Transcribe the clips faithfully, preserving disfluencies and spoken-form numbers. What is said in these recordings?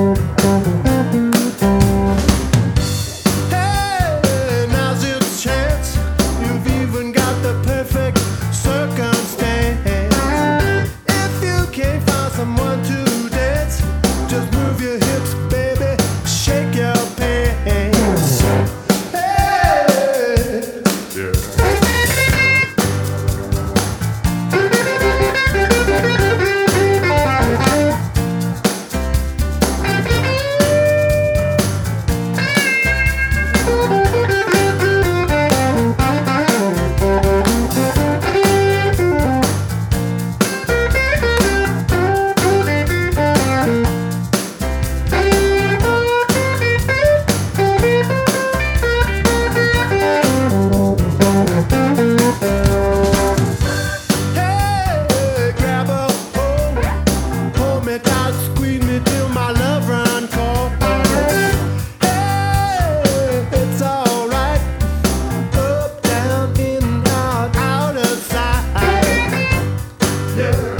Hey, now's your chance. You've even got the perfect circumstance. If you can't find someone to dance, just move your hips, baby. Shake your pants. Hey, yeah. Squeeze me till my love run cold. Hey, it's alright. Up, down, in, out, out of sight. Yeah.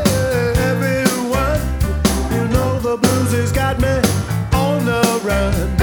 The blues has got me on the run.